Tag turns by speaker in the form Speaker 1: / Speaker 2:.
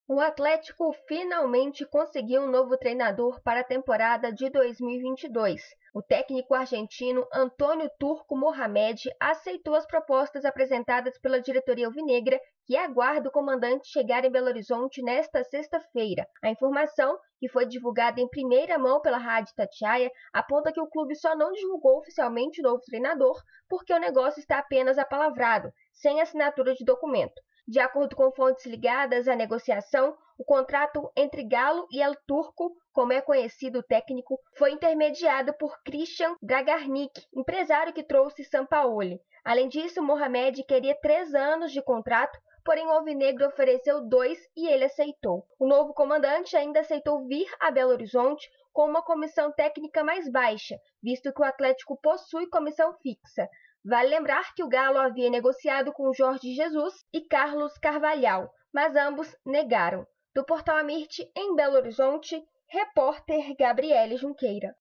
Speaker 1: O Atlético finalmente conseguiu um novo treinador para a temporada de 2022. O técnico argentino Antônio Turco Mohamed aceitou as propostas apresentadas pela diretoria alvinegra, que aguarda o comandante chegar em Belo Horizonte nesta sexta-feira. A informação, que foi divulgada em primeira mão pela Rádio Itatiaia, aponta que o clube só não divulgou oficialmente o novo treinador porque o negócio está apenas apalavrado, sem assinatura de documento. De acordo com fontes ligadas à negociação, o contrato entre Galo e El Turco, como é conhecido o técnico, foi intermediado por Christian Dragarnik, empresário que trouxe Sampaoli. Além disso, Mohamed queria 3 anos de contrato, porém o alvinegro ofereceu 2 e ele aceitou. O novo comandante ainda aceitou vir a Belo Horizonte com uma comissão técnica mais baixa, visto que o Atlético possui comissão fixa. Vale lembrar que o Galo havia negociado com Jorge Jesus e Carlos Carvalhal, mas ambos negaram. Do Portal Amirte, em Belo Horizonte, repórter Gabriele Junqueira.